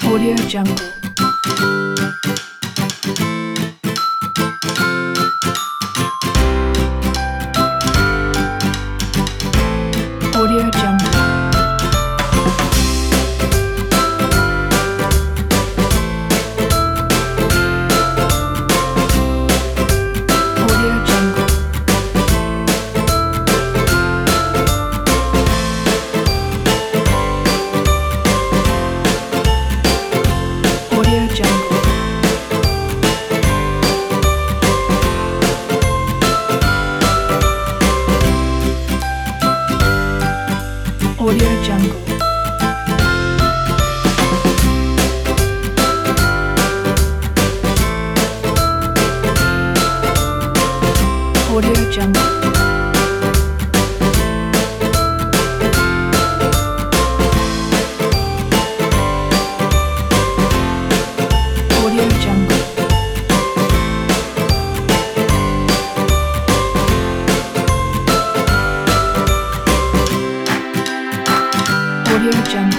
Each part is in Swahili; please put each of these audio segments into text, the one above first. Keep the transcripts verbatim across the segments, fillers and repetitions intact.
Audio Jungle. Audio Jungle. Audio Jungle. Audio Jungle. Audio Jungle. Audio Jungle. Audio Jungle. Audio Jungle.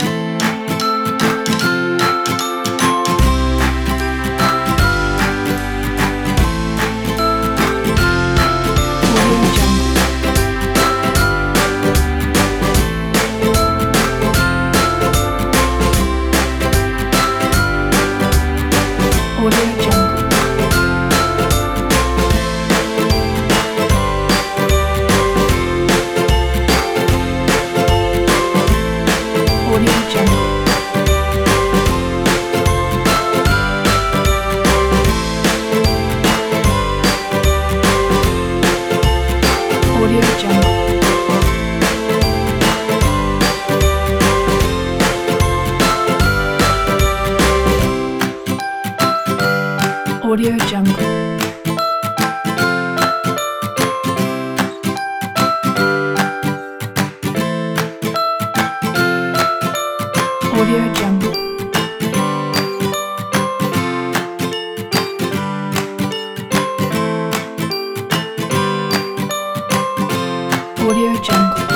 Audio Jungle. Audio Jungle. Audio Jungle. Audio Jungle. Audio Jungle. Audio Jungle.